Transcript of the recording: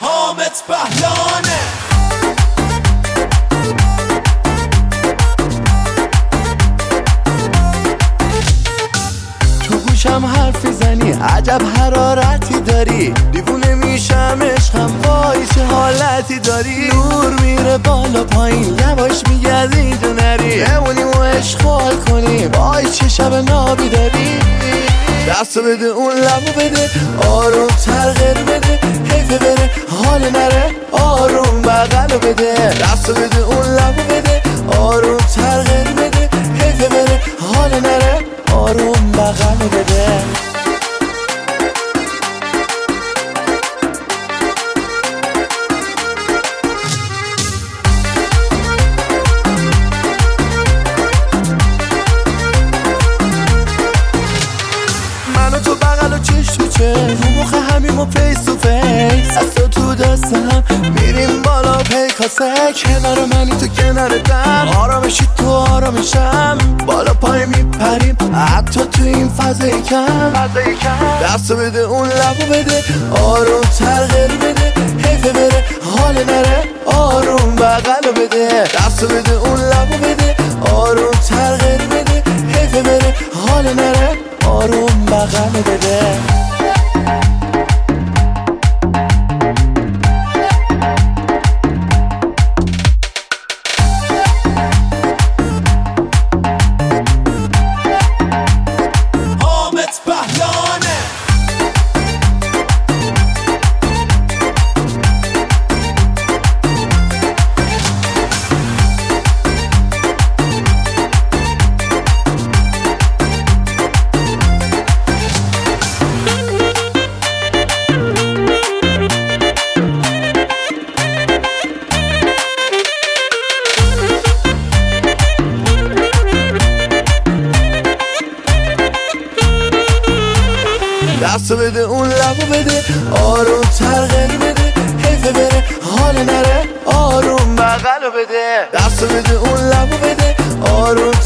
حامد بهلانه. تو گوشم حرفی زنی، عجب حرارتی داری، دیوونه میشم عشقم، وای چه حالتی داری. نور میره بالا پایین، یواش میگردی اینجا نری، بمونیم و عشق حال کنیم، وای چه شب نابی داری. دستو بده اون لبو بده، آروم تر غیر بده، حیفه بره حال نره، آروم بغلو بده. دستو بده اون لبو بده، آروم تر غیر بده، حیفه بره حال نره، آروم بغلو بده. منو تو بغل و چش تو چه، رو مخ همیم و فیس تو فیس، از تو دست هم میریم بالا پیکاسه. کنار منی تو کنار دم، آرامشی تو آرامشم، بالا پای میپریم حتی تو این فضای کم. دستو بده اون لبو بده، آروم تر غیر بده، حیفه بره حال نره، آروم بغلو بده. دستو بده اون لبو بده، آروم تر غیر بده، حیفه بره حال نره، آروم بغلو بده. دستو بده اون لبو بده، آروم تر غیر بده، حیفه بره حال نره، آروم بغلو بده. دستو بده اون لبو بده، آروم